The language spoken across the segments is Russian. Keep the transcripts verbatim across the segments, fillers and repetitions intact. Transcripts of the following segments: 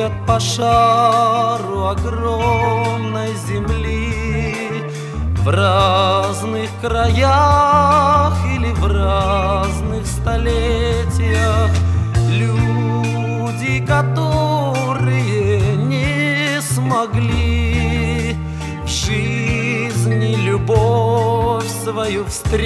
ходят по шару огромной земли, в разных краях или в разных столетиях. Люди, которые не смогли в жизни любовь свою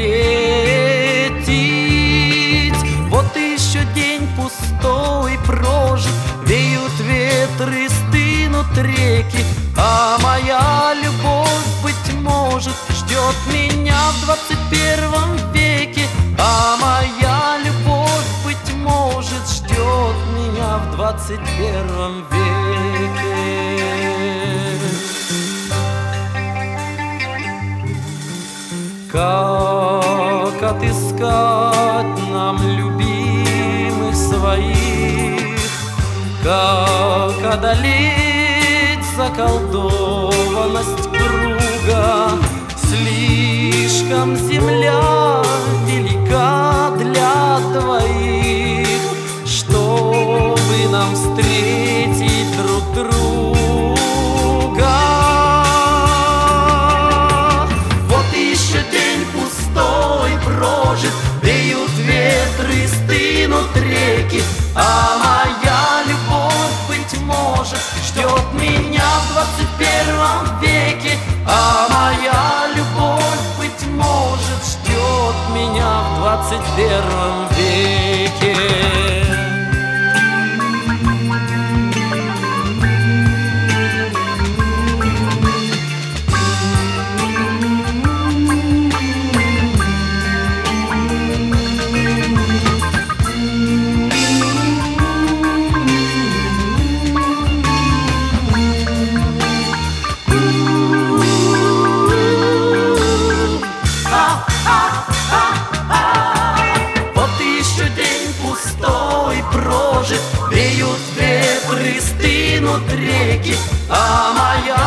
встретить. Вот еще день пустой прожит, веют ветры, стынут реки, а моя любовь, быть может, ждет меня в двадцать первом веке. А моя любовь, быть может, ждет меня в двадцать первом веке. Как отыскать нам любимых своих? Как одолеть заколдованность круга? Слишком земля велика для двоих, чтобы нам встретить друг друга. Вот еще день пустой прожит, веют ветры, стынут реки, а моя любовь, быть может, ждет меня в двадцать первом веке. А моя любовь, быть может, ждет меня в двадцать первом веке. Веют ветры, стынут реки, а моя